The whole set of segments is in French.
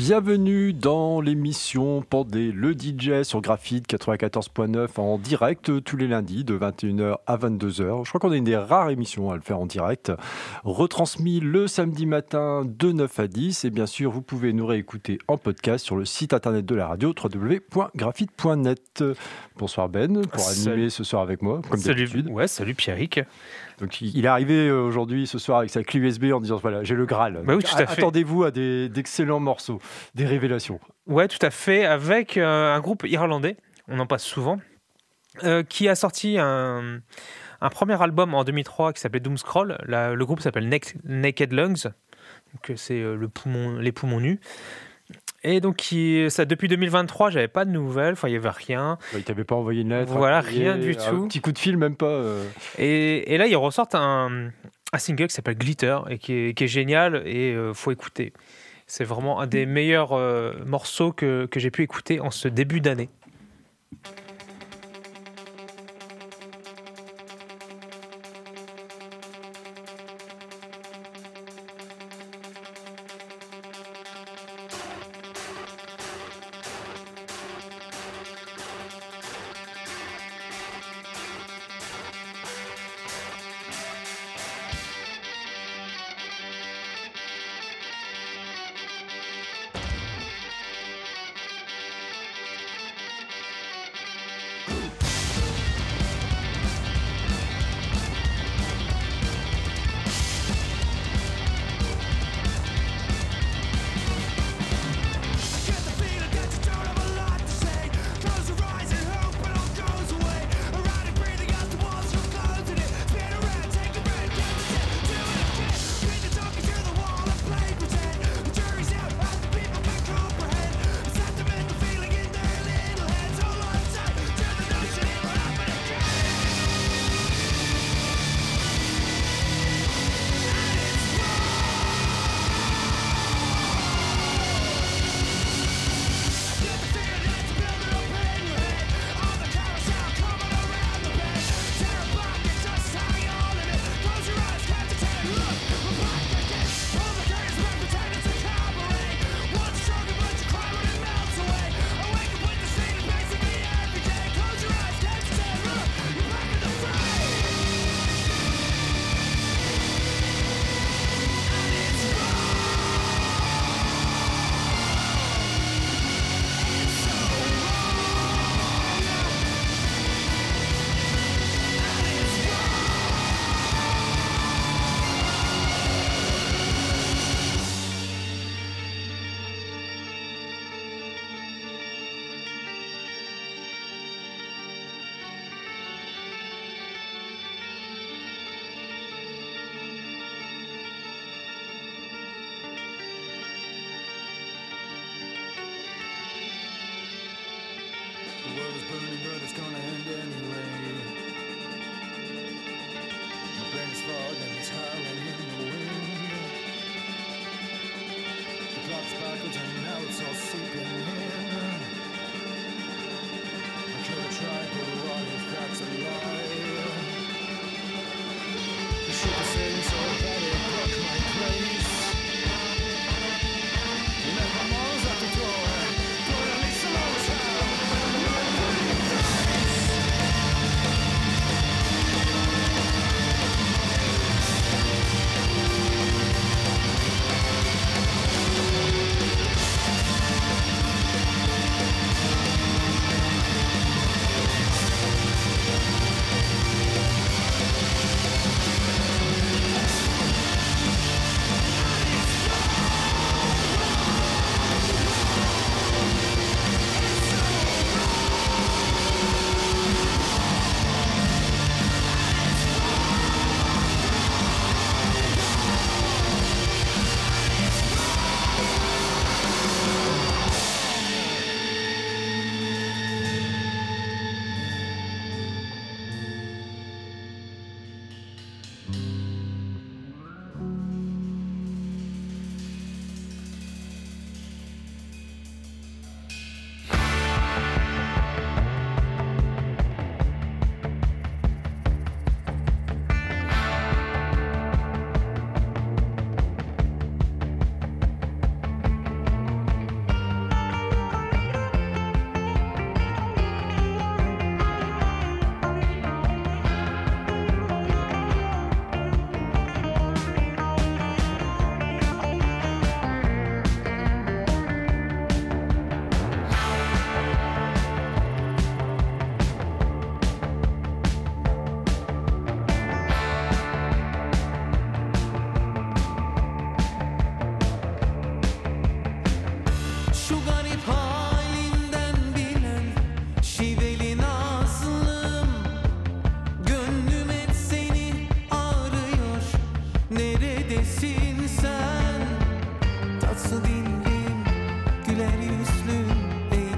Bienvenue dans l'émission Pandé, le DJ sur Graphite 94.9 en direct tous les lundis de 21h à 22h. Je crois qu'on est une des rares émissions à le faire en direct. Retransmis le samedi matin de 9 à 10. Et bien sûr, vous pouvez nous réécouter en podcast sur le site internet de la radio www.graphite.net. Bonsoir Ben, pour animer ce soir avec moi, comme d'habitude. Ouais, salut Pierrick. Donc, il est arrivé aujourd'hui, ce soir, avec sa clé USB en disant voilà, j'ai le Graal. Bah oui, tout à fait. Attendez-vous à d'excellents morceaux, des révélations. Ouais, tout à fait. Avec un groupe irlandais, on en passe souvent, qui a sorti un premier album en 2003 qui s'appelait Doomscroll. Le groupe s'appelle Naked Lungs. Donc, c'est les poumons nus. Et donc, depuis 2023, j'avais pas de nouvelles, il n'y avait rien. Il t'avait pas envoyé une lettre. Voilà, rien du tout. Un petit coup de fil, même pas. Et là, ils ressortent un single qui s'appelle Glitter et qui est génial et faut écouter. C'est vraiment un des meilleurs morceaux que j'ai pu écouter en ce début d'année.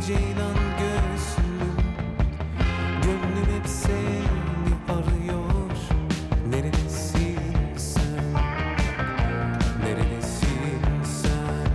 ceylan göğsüm, gönlüm hep seni arıyor. Neredesin sen? Neredesin sen?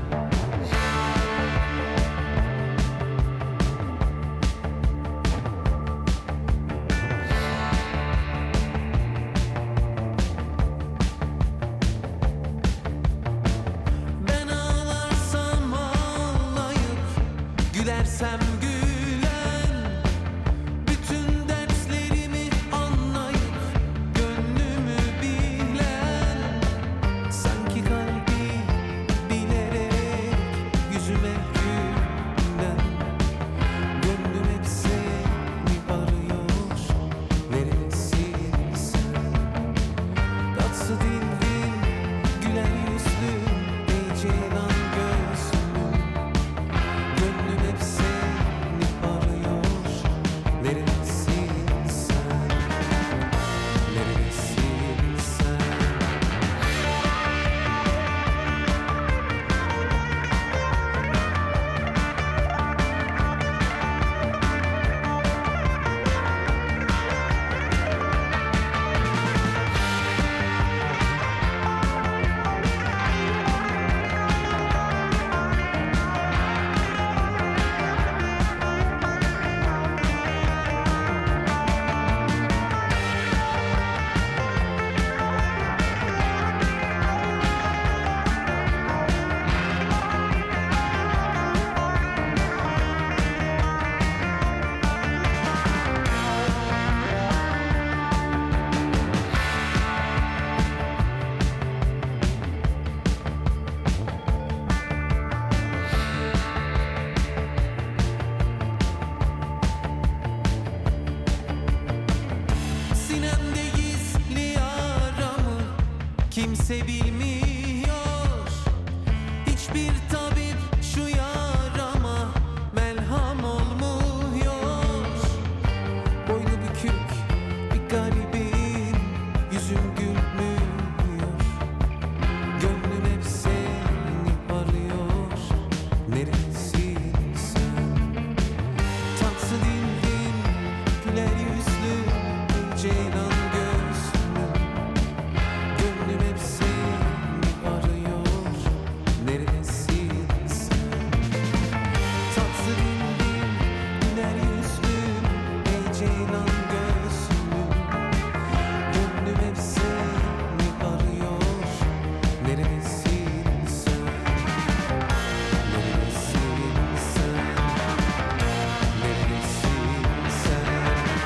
Ben ağlarsam ağlayıp, gülersem gülen, bütün dertlerimi anlayıp, gönlümü bilen, sanki kalbi bilerek yüzüme gülen, gönlüm hep seni arıyor. Neredesin sen? Tatlı dillim, güler yüzlüm, ey ceylan göğsüm, gönlüm hep seni arıyor. Neredesin sen? Neredesin sen? Sinemde gizli yaramı kimse bilmiyor. Hiçbir tabip şu yarama merham olmuyor. Boynu bükük bir garibim, yüzüm gülmüyor. Gönlüm hep seni arıyor. Neredesin sen? Tatlı dillim, güler yüzlüm, ceylan göğsüm, gönlüm hep seni arıyor. Neredesin sen? Tatlı dillim, güler yüzlüm, ey ceylan göğsüm, gönlüm hep seni arıyor. Neredesin sen? Neredesin sen? Neredesin sen?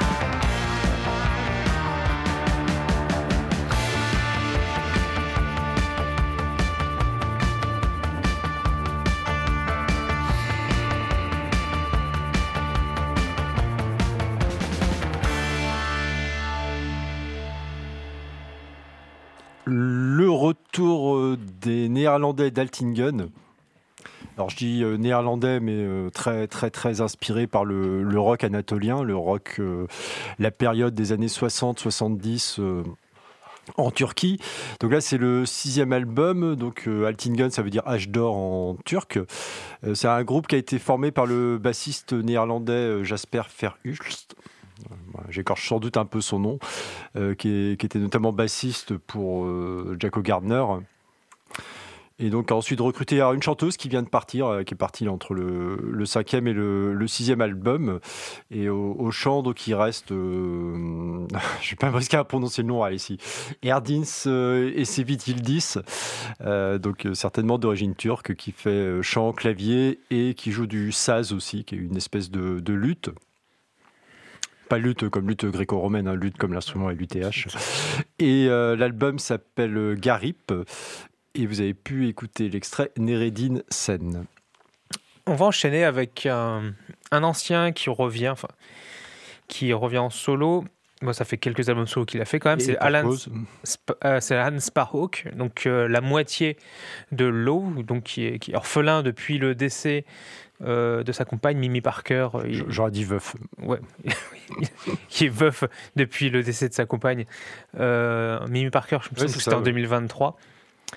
Le retour des Néerlandais d'Altingen. Alors je dis néerlandais, mais très très très inspiré par le rock anatolien, le rock, la période des années 60-70 en Turquie. Donc là c'est le 6e album, donc Altingen ça veut dire âge d'or en turc. C'est un groupe qui a été formé par le bassiste néerlandais Jasper Verhulst. J'écorche sans doute un peu son nom, qui était notamment bassiste pour Jaco Gardner. Et donc a ensuite recruté une chanteuse qui vient de partir, qui est partie entre le 5e et le 6e album. Et au chant, donc il reste, je ne vais pas me risquer à prononcer le nom ici, Erdins Ecevit Yıldız, donc certainement d'origine turque, qui fait chant, clavier et qui joue du saz aussi, qui est une espèce de lutte. Pas lutte comme lutte gréco-romaine, hein, lutte comme l'instrument est l'UTH. Et l'album s'appelle Garip. Et vous avez pu écouter l'extrait Neredin Sen. On va enchaîner avec un ancien qui revient en solo. Bon, ça fait quelques albums solo qu'il a fait quand même. C'est Alan Sparhawk, donc la moitié de Low, donc qui est orphelin depuis le décès de sa compagne Mimi Parker. J'aurais dit veuf. Ouais, qui est veuf depuis le décès de sa compagne Mimi Parker. Je me souviens que c'était en 2023.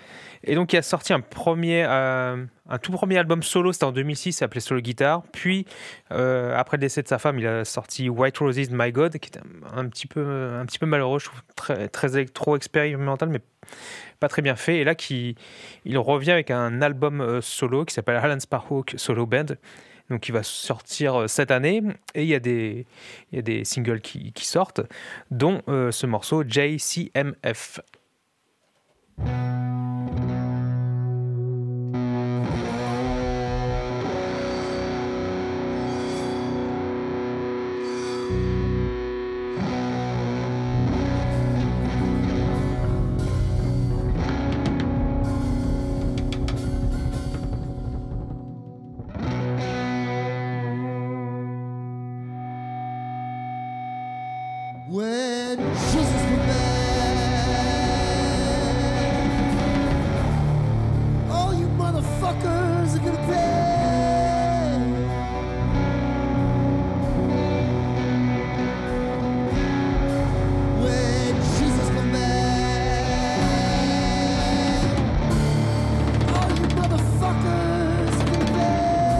Et donc, il a sorti un tout premier album solo, c'était en 2006, s'appelait Solo Guitar. Puis, après le décès de sa femme, il a sorti White Roses, My God, qui était un petit peu malheureux, je trouve, très électro-expérimental, mais pas très bien fait. Et là, il revient avec un album solo qui s'appelle Alan Sparhawk Solo Band. Donc, il va sortir cette année. Et il y a des singles qui sortent, dont ce morceau JCMF. When Jesus come back, all you motherfuckers are gonna pay. When Jesus come back, all you motherfuckers are gonna pay.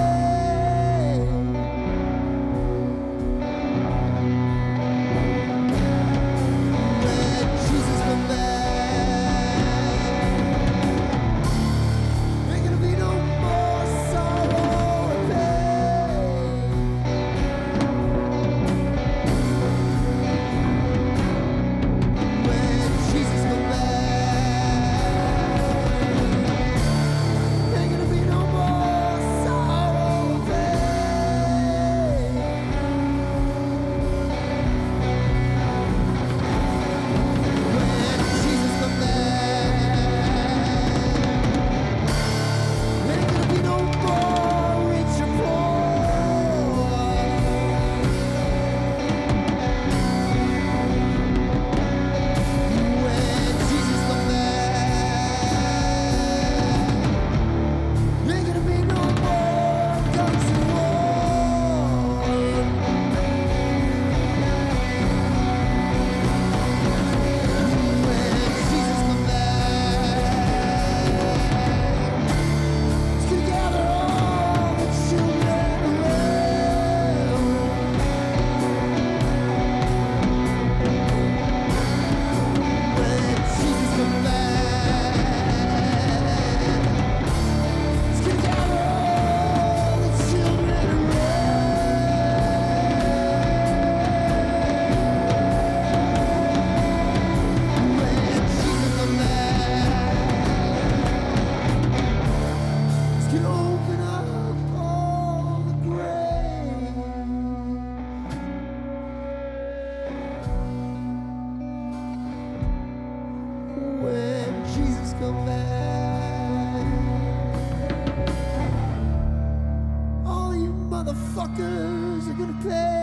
Jesus come back. Ain't gonna be no more sorrow and pain. When Jesus come back, ain't gonna be no more sorrow and pain. When Jesus come back, ain't gonna be no more rich or poor. When Jesus come back, ain't gonna be no more guns and war. When Jesus come back, he's gonna gather all the children around. When Jesus come back, he's gonna gather all the children around. When Jesus come back, he's gonna open up all the graves. When Jesus come back, all you motherfuckers are gonna pay.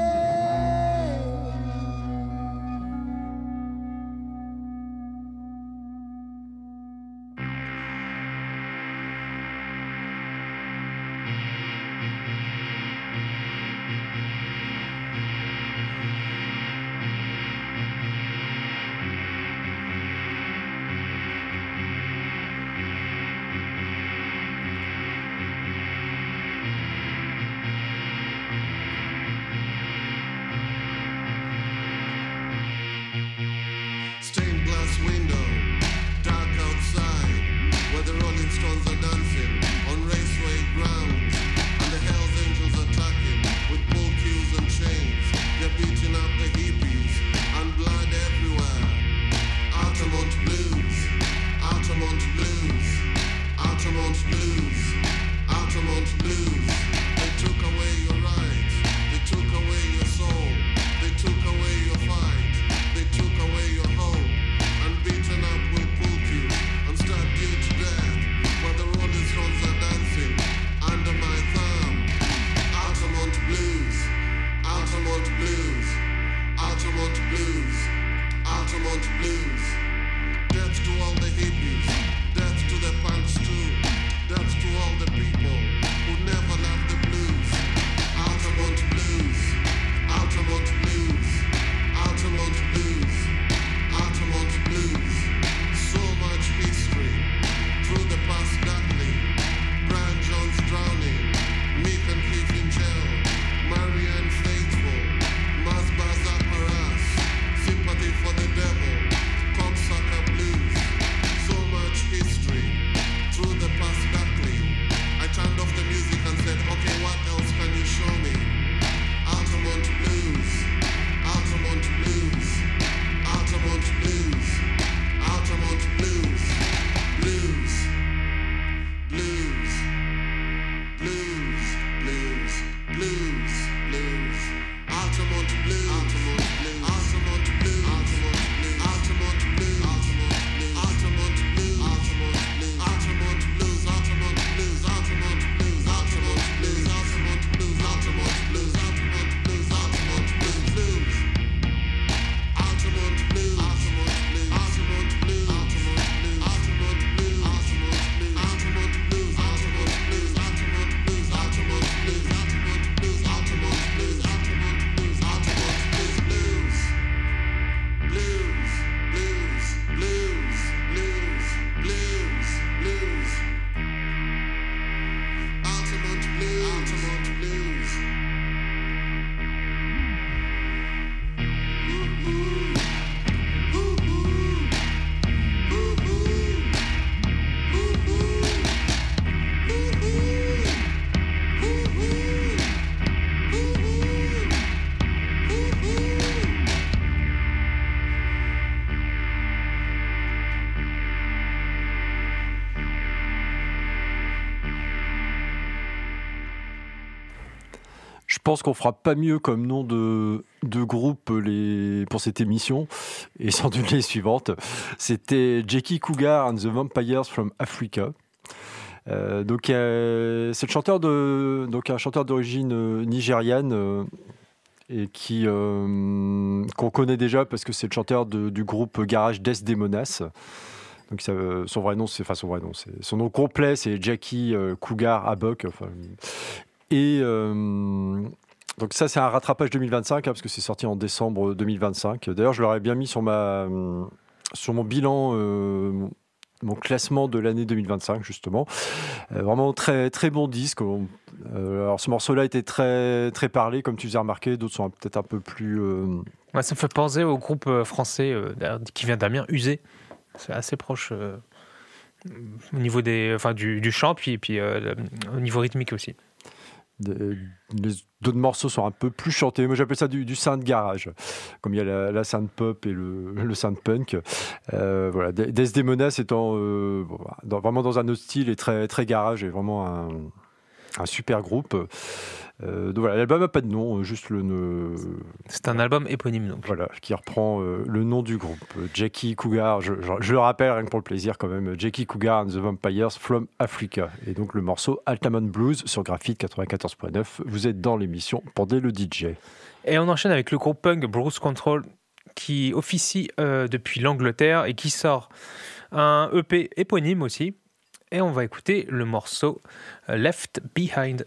pense qu'on fera pas mieux comme nom de groupe pour cette émission, et sans doute les suivantes. C'était Jackie Cougar and the Vampires from Africa. Donc c'est un chanteur d'origine nigériane et qu'on connaît déjà parce que c'est le chanteur du groupe garage Desdemonas. Donc son nom complet, c'est Jackie Cougar Abok. Et donc ça, c'est un rattrapage 2025 parce que c'est sorti en décembre 2025. D'ailleurs, je l'aurais bien mis sur mon bilan. Mon classement de l'année 2025 justement, vraiment très très bon disque. Alors ce morceau-là était très très parlé, comme tu faisais remarquer. D'autres sont peut-être un peu plus. Ouais, ça me fait penser au groupe français qui vient d'Amiens, Usé. C'est assez proche au niveau du chant, puis au niveau rythmique aussi. Les d'autres morceaux sont un peu plus chantés. Moi, j'appelle ça du synth garage, comme il y a la synth pop et le synth punk. Voilà, Desdemonas étant vraiment dans un autre style et très très garage, et vraiment un super groupe. Donc voilà, l'album n'a pas de nom, juste c'est un album éponyme, donc. Voilà, qui reprend le nom du groupe. Jackie Cougar, je le rappelle rien que pour le plaisir quand même, Jackie Cougar and the Vampires from Africa. Et donc le morceau Altamont Blues sur Graphite 94.9. Vous êtes dans l'émission Pendez le DJ. Et on enchaîne avec le groupe punk Bruce Control qui officie depuis l'Angleterre et qui sort un EP éponyme aussi. Et on va écouter le morceau Left Behind.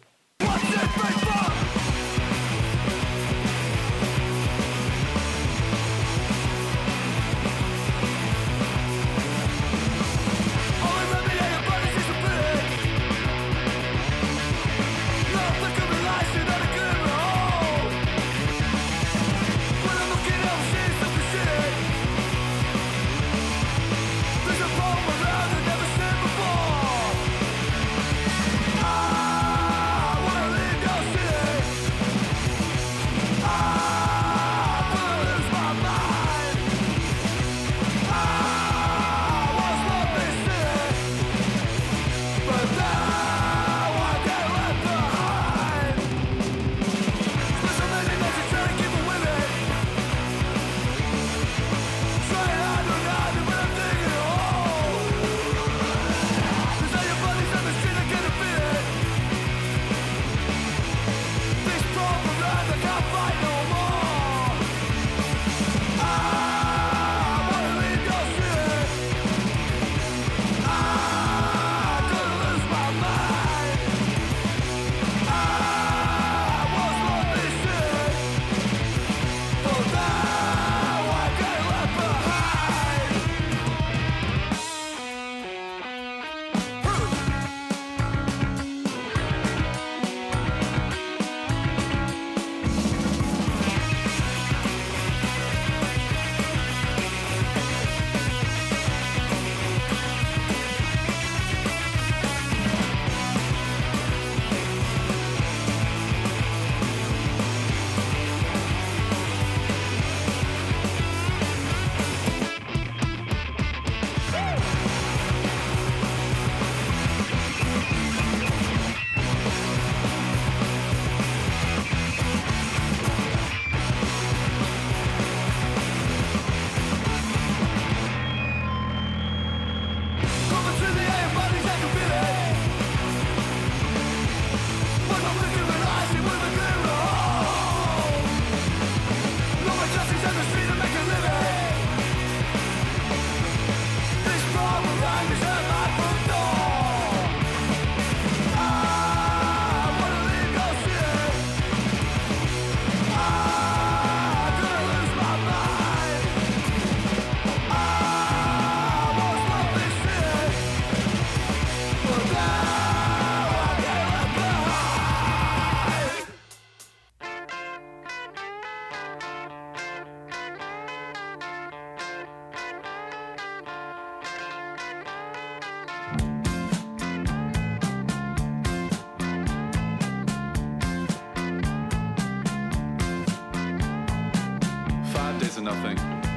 Nothing.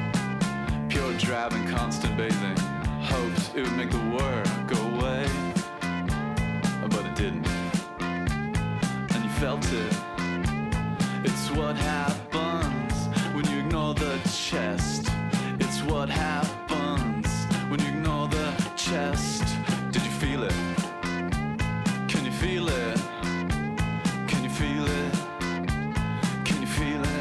Pure drab and constant bathing. Hoped it would make the world go away, but it didn't. And you felt it It's what happens when you ignore the chest. It's what happens when you ignore the chest. Did you feel it? Can you feel it? Can you feel it? Can you feel it?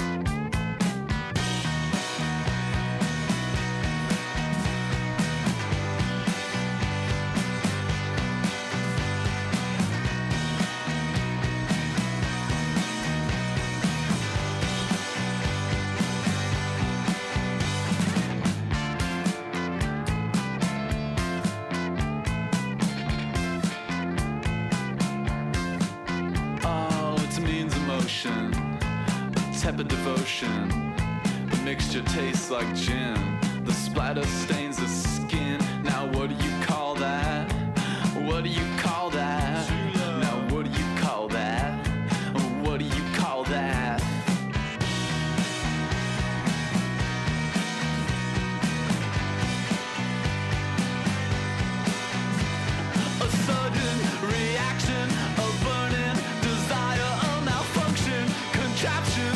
Tepid devotion, the mixture tastes like gin. The splatter stains the skin. Now what do you call that? What do you call that? Now what do you call that? What do you call that? A sudden reaction, a burning desire, a malfunction, contraption.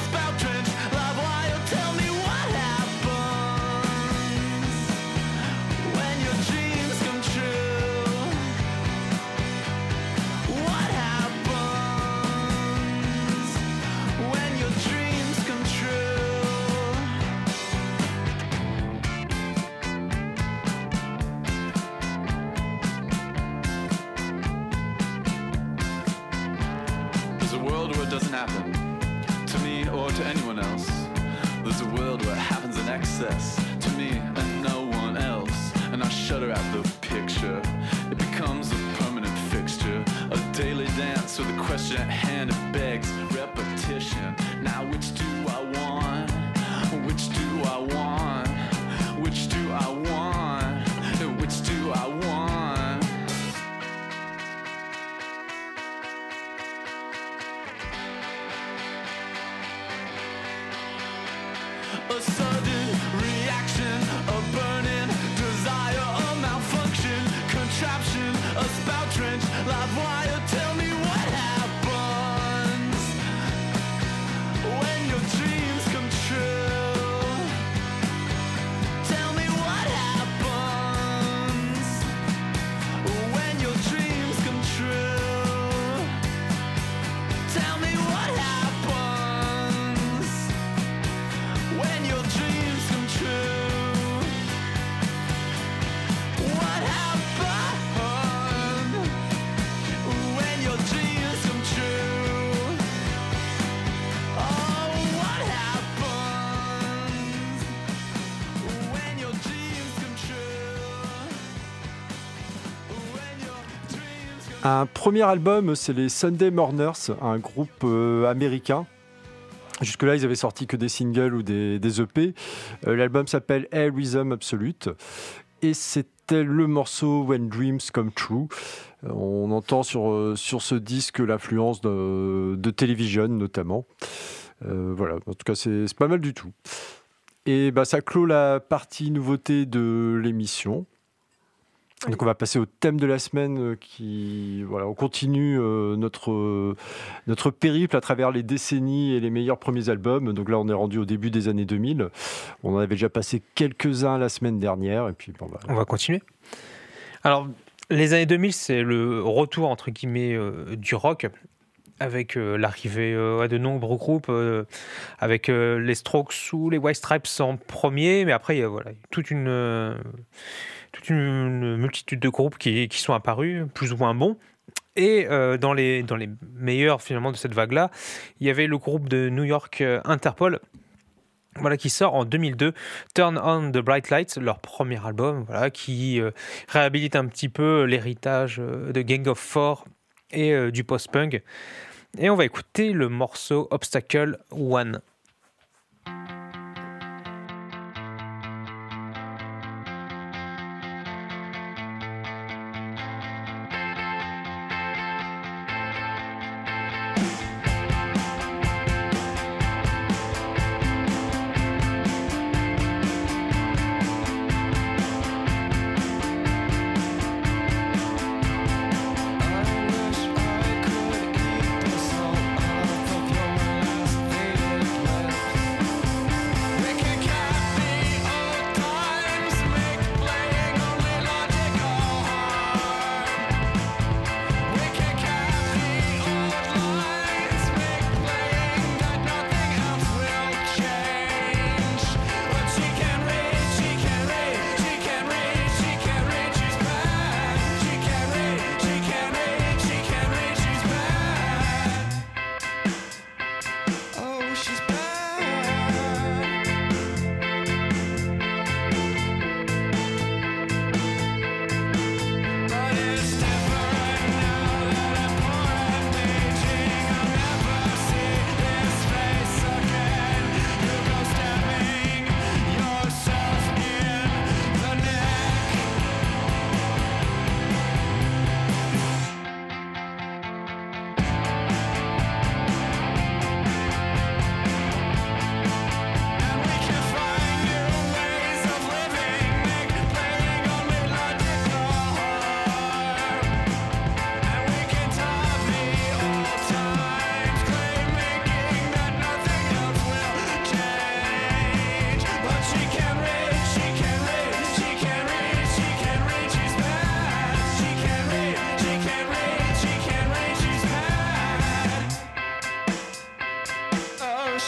Happen to me or to anyone else. There's a world where it happens in excess to me and no one else. And I shudder at the picture. It becomes a permanent fixture, a daily dance with the question at hand. It begs repetition. Now which do I want? Which do I want? Which do I want? Which do I want? A sudden reaction, a burning desire, a malfunction, contraption, a spout trench, live wire. Tell me what happens when your dreams come true. Tell me what happens when your dreams come true. Tell me what happens when your dreams come true. What happened when your dreams come true? Oh, what happens when your dreams come true? When your dreams come Un premier album, c'est les Sunday Mourners, un groupe américain. Jusque-là, ils avaient sorti que des singles ou des EP. L'album s'appelle Air Rhythm Absolute. Et c'était le morceau When Dreams Come True. On entend sur ce disque l'influence de Television, notamment. Voilà, en tout cas, c'est pas mal du tout. Et ça clôt la partie nouveauté de l'émission. Donc on va passer au thème de la semaine on continue notre périple à travers les décennies et les meilleurs premiers albums. Donc là on est rendu au début des années 2000. On en avait déjà passé quelques-uns la semaine dernière et puis on va continuer. Alors les années 2000 c'est le retour entre guillemets du rock avec l'arrivée de nombreux groupes avec les Strokes ou les White Stripes en premier, mais après il y a toute une multitude de groupes qui sont apparus, plus ou moins bons. Et dans les meilleurs finalement de cette vague-là, il y avait le groupe de New York Interpol, qui sort en 2002, Turn on the Bright Lights, leur premier album, qui réhabilite un petit peu l'héritage de Gang of Four et du post-punk. Et on va écouter le morceau Obstacle One. I wish I could eat the salt off of your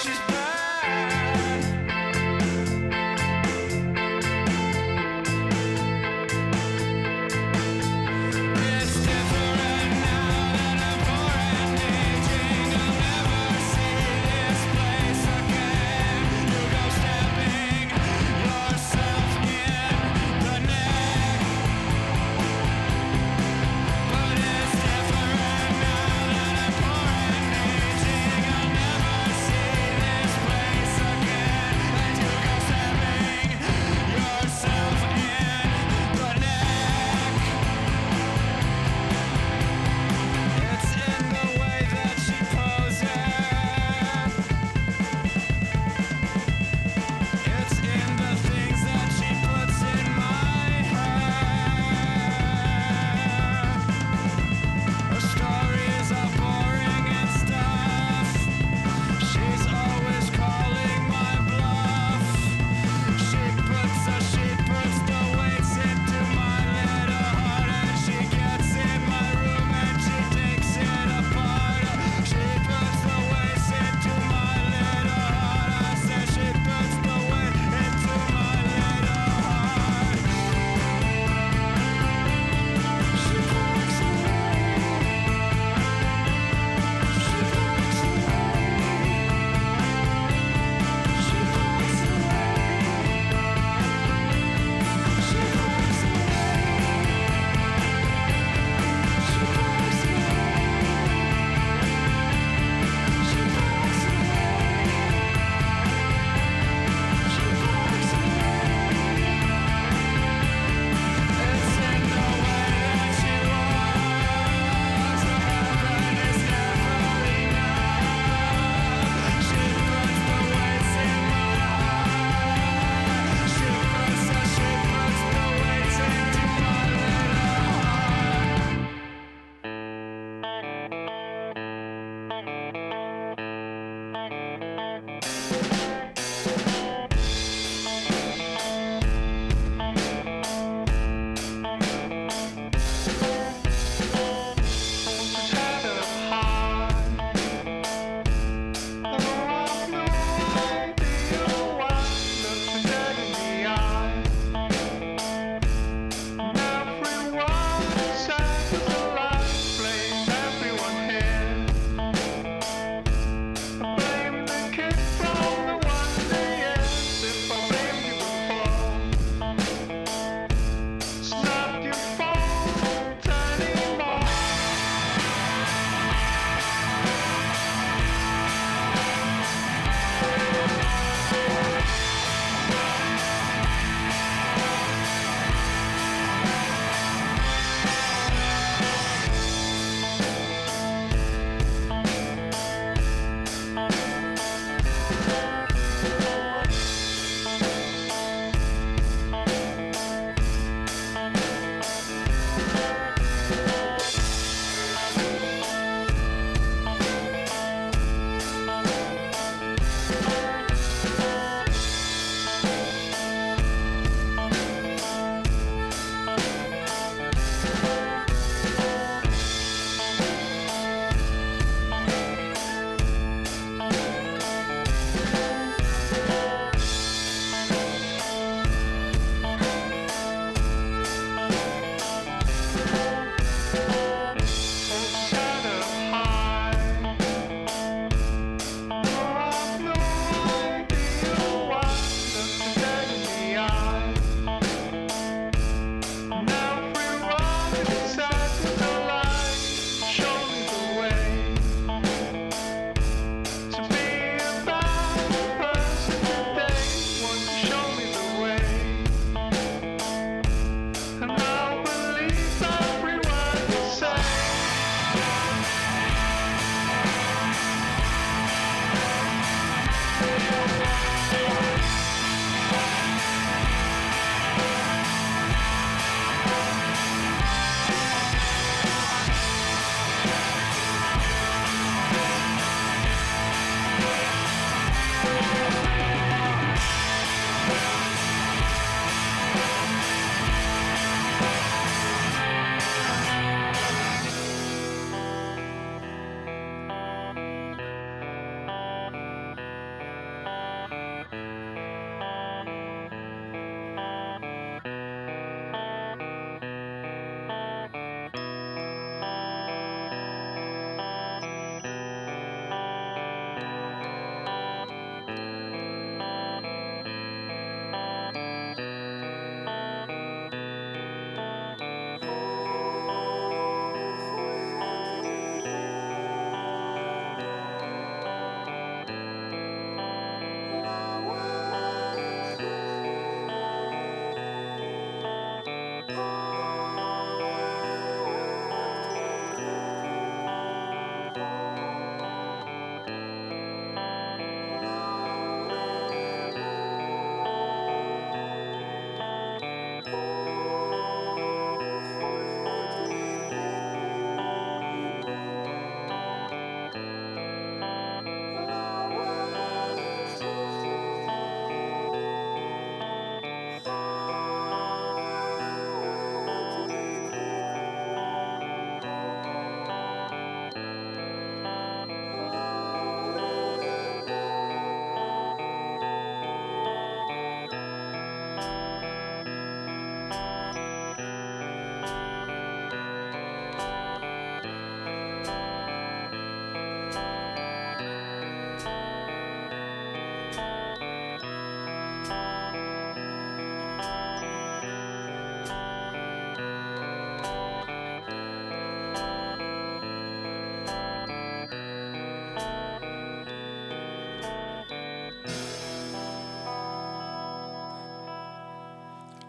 she's bad. It's different now that I'm foreign aging. I'll never see this place again. You go stabbing yourself in the neck. But it's different now that I'm foreign aging. I'll never see this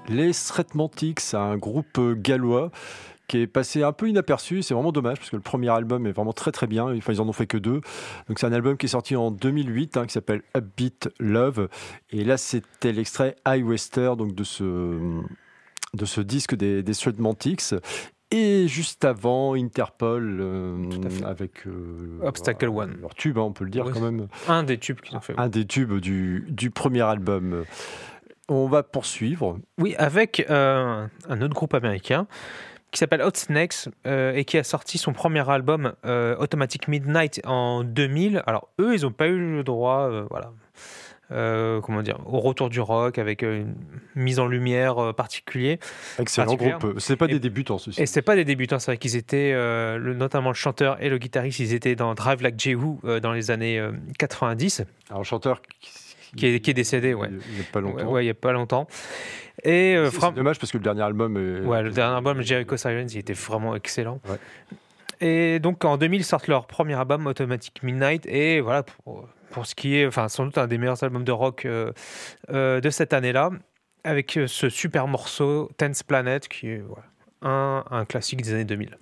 Les Stretmantics, un groupe gallois qui est passé un peu inaperçu. C'est vraiment dommage parce que le premier album est vraiment très très bien. Enfin, ils en ont fait que 2. Donc c'est un album qui est sorti en 2008 qui s'appelle Upbeat Love. Et là, c'était l'extrait High Wester donc de ce disque des Stretmantics. Et juste avant, Interpol avec Obstacle One. Leur tube, on peut le dire Oui, quand même. Un des tubes qu'ils ont fait. Un des tubes du premier album. On va poursuivre. Oui, avec un autre groupe américain qui s'appelle Hot Snakes et qui a sorti son premier album Automatic Midnight en 2000. Alors eux, ils n'ont pas eu le droit, au retour du rock avec une mise en lumière particulière. Excellent groupe. C'est pas des débutants, ceci. Et c'est pas des débutants, c'est vrai qu'ils étaient, notamment le chanteur et le guitariste, ils étaient dans Drive Like Jehu dans les années 90. Alors, un chanteur qui est décédé, ouais. Il n'y a pas longtemps. Ouais, il n'y a pas longtemps. Et c'est dommage parce que le dernier album le dernier album, Jericho Sirens, il était vraiment excellent. Ouais. Et donc en 2000, ils sortent leur premier album, Automatic Midnight. Et voilà, pour ce qui est, sans doute un des meilleurs albums de rock de cette année-là, avec ce super morceau, Tense Planet, qui est un classique des années 2000.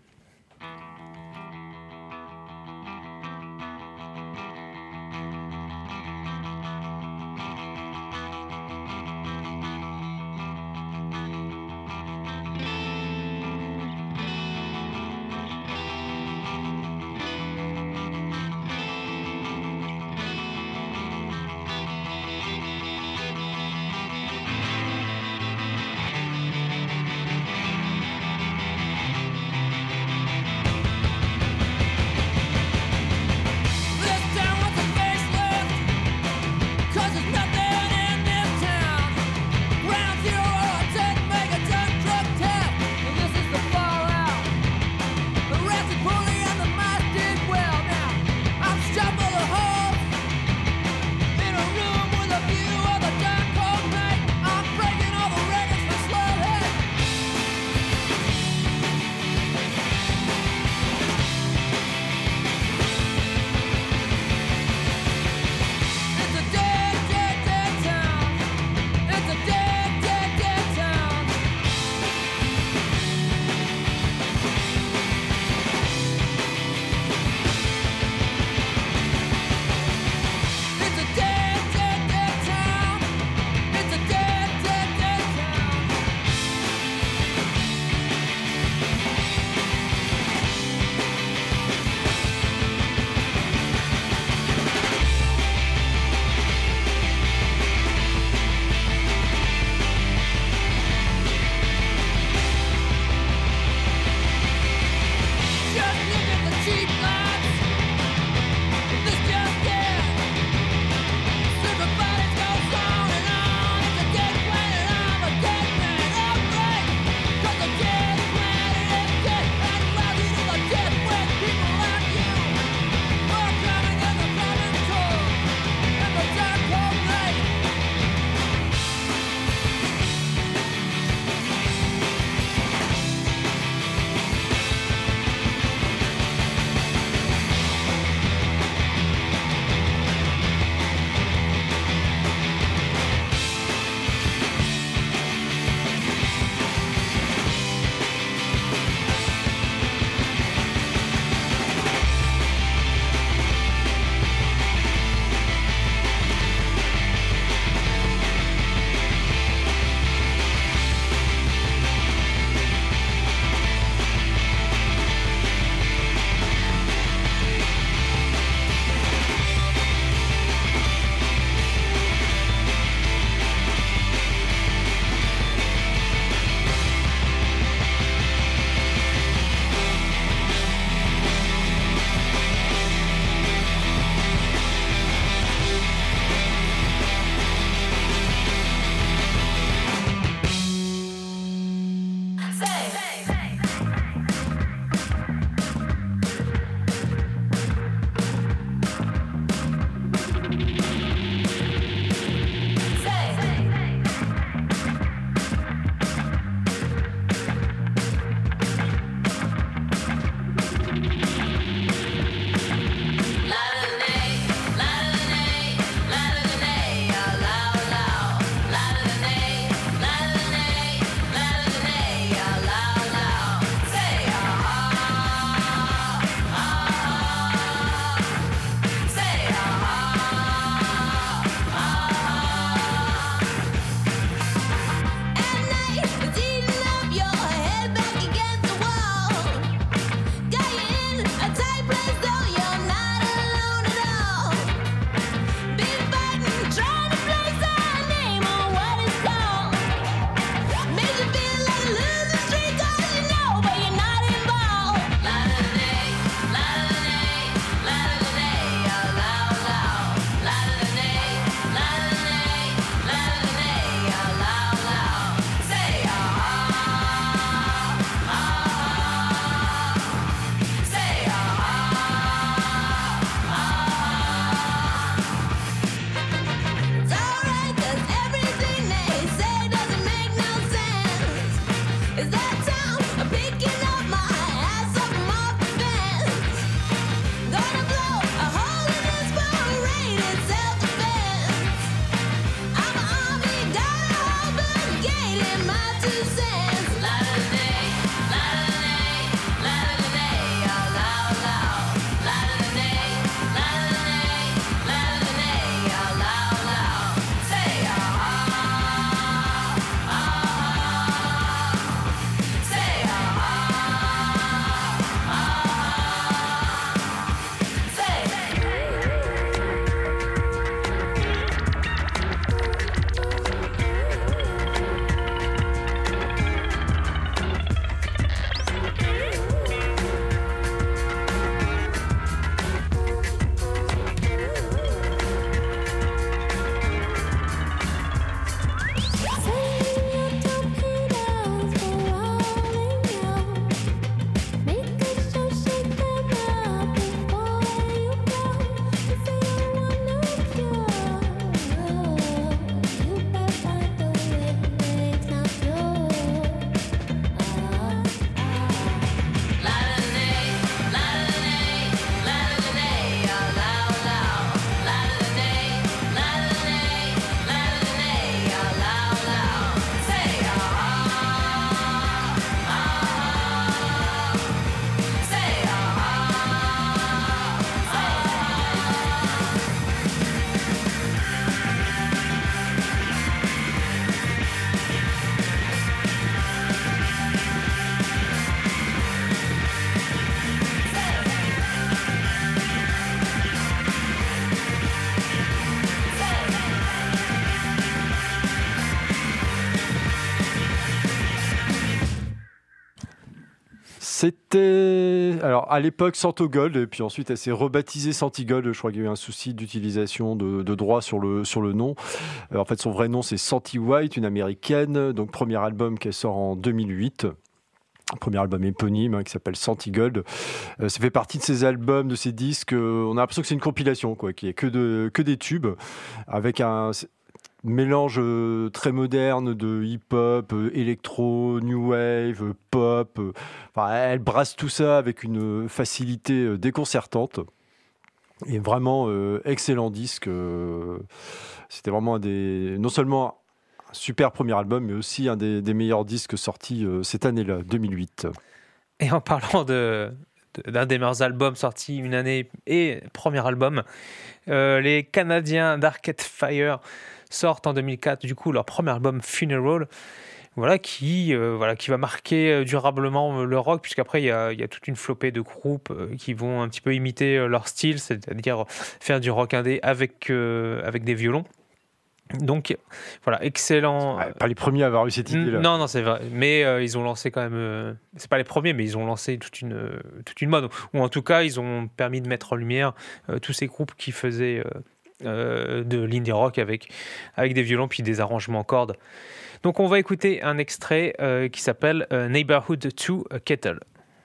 C'était alors à l'époque Santo Gold et puis ensuite elle s'est rebaptisée Santi Gold. Je crois qu'il y a eu un souci d'utilisation de droit sur le nom. En fait son vrai nom c'est Santi White, une américaine. Donc premier album qu'elle sort en 2008. Premier album éponyme qui s'appelle Santi Gold. Ça fait partie de ces albums, de ces disques. On a l'impression que c'est une compilation, quoi, qui est que des tubes, avec un mélange très moderne de hip-hop, électro, new wave, pop. Enfin, elle brasse tout ça avec une facilité déconcertante. Et vraiment excellent disque. C'était vraiment non seulement super premier album, mais aussi un des meilleurs disques sortis cette année-là, 2008. Et en parlant d'un des meilleurs albums sortis une année et premier album, les Canadiens d'Arcade Fire sortent en 2004 du coup leur premier album Funeral, qui va marquer durablement le rock, puisqu'après il y a toute une flopée de groupes qui vont un petit peu imiter leur style, c'est-à-dire faire du rock indé avec des violons. Donc voilà, excellent. Pas les premiers à avoir eu cette idée-là. Non, c'est vrai. Mais ils ont lancé quand même. C'est pas les premiers, mais ils ont lancé toute une mode. Ou en tout cas, ils ont permis de mettre en lumière tous ces groupes qui faisaient de l'indie rock avec des violons puis des arrangements en cordes. Donc on va écouter un extrait qui s'appelle Neighborhood 2 Kettle.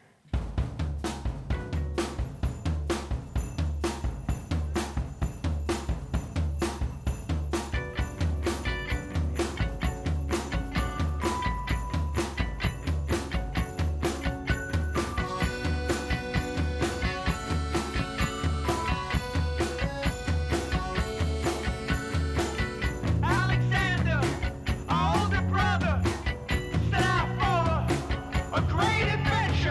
Alexander, our older brother, set out for a great adventure.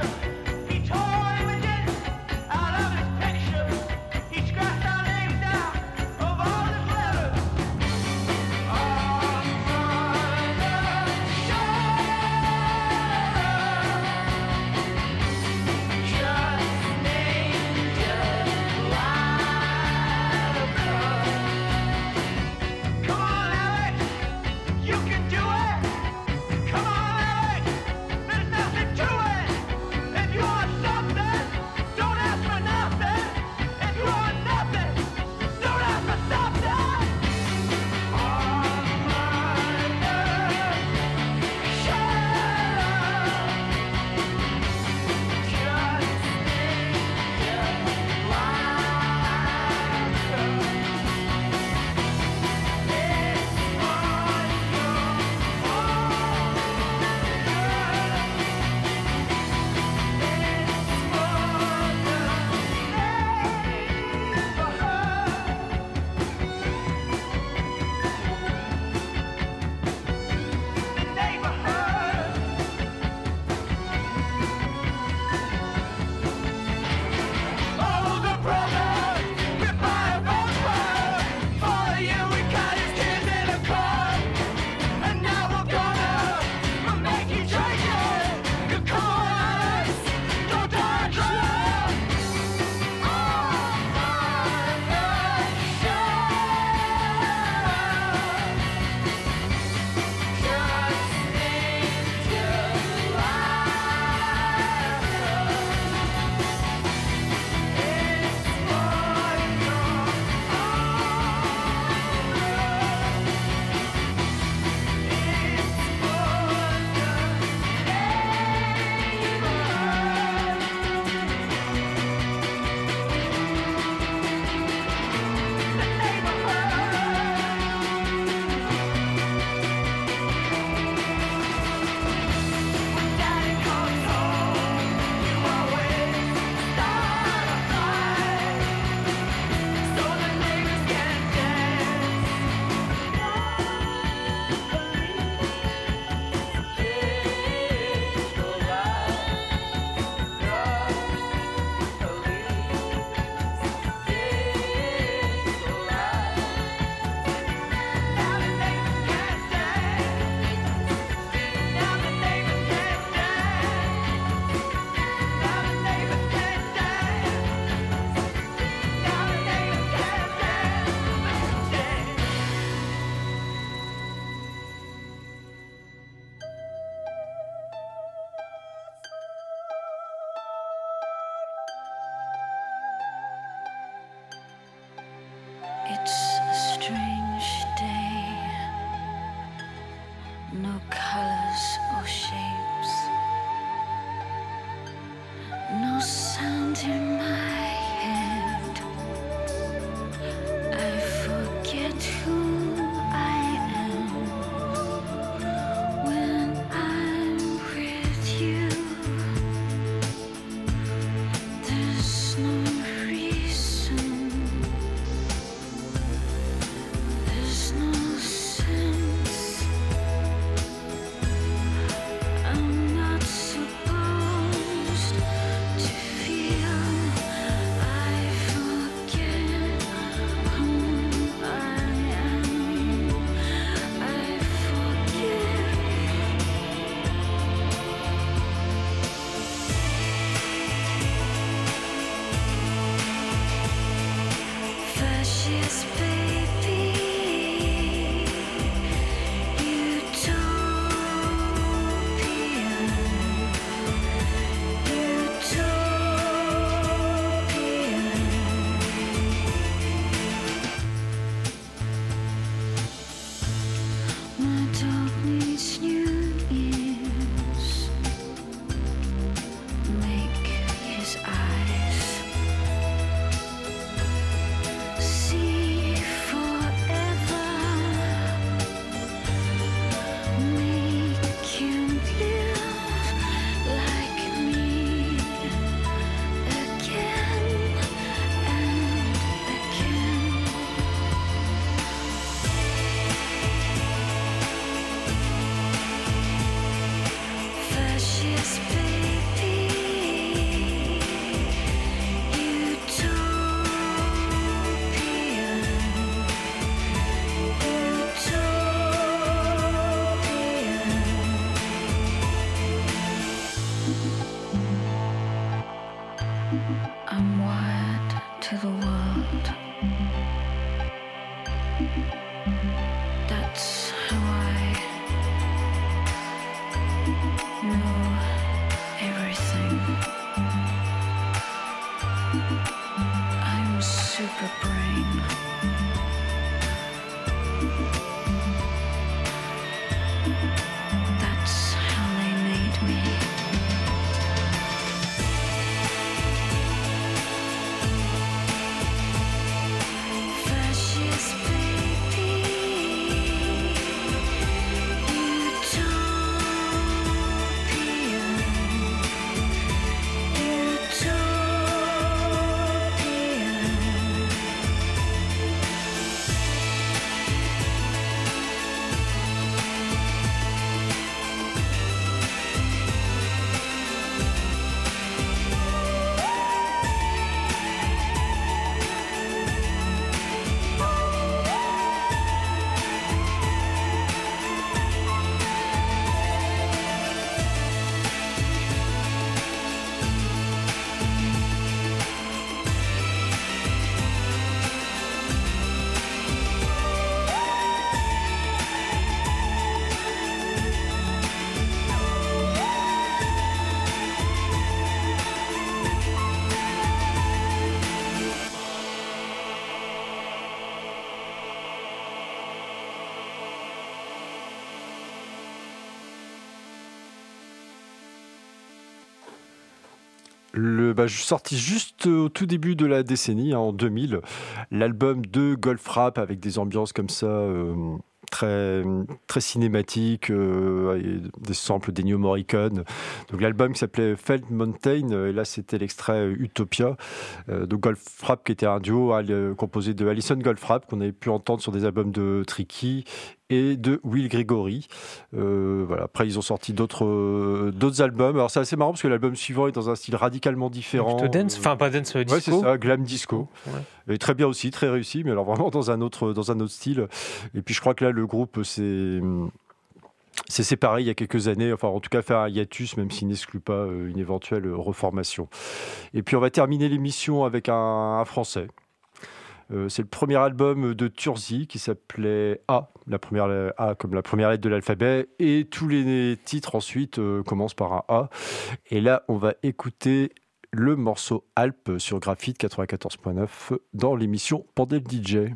Sorti juste au tout début de la décennie, en 2000, l'album de Goldfrapp avec des ambiances comme ça, très, très cinématiques, et des samples d'Ennio Morricone. Donc l'album qui s'appelait Felt Mountain, et là c'était l'extrait Utopia. Donc Goldfrapp qui était un duo composé de Alison Goldfrapp qu'on avait pu entendre sur des albums de Tricky et de Will Gregory. Voilà. Après, ils ont sorti d'autres albums. Alors, c'est assez marrant parce que l'album suivant est dans un style radicalement différent. Plutôt dance, enfin pas dance, disco. Ouais, c'est ça, glam disco. Ouais. Et très bien aussi, très réussi, mais alors vraiment dans un autre style. Et puis, je crois que là, le groupe s'est séparé il y a quelques années, enfin en tout cas faire un hiatus, même s'il n'exclut pas une éventuelle reformation. Et puis, on va terminer l'émission avec un Français. C'est le premier album de Turzi qui s'appelait A, A comme la première lettre de l'alphabet, et tous les titres ensuite commencent par un A. Et là, on va écouter le morceau Alpes sur Graphite 94.9 dans l'émission Pendel DJ.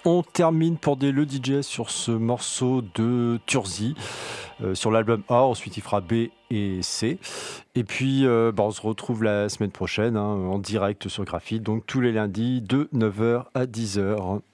On termine pour le DJ sur ce morceau de Turzi sur l'album A. Ensuite, il fera B et C. Et puis, on se retrouve la semaine prochaine en direct sur Graphite, donc tous les lundis de 9h à 10h.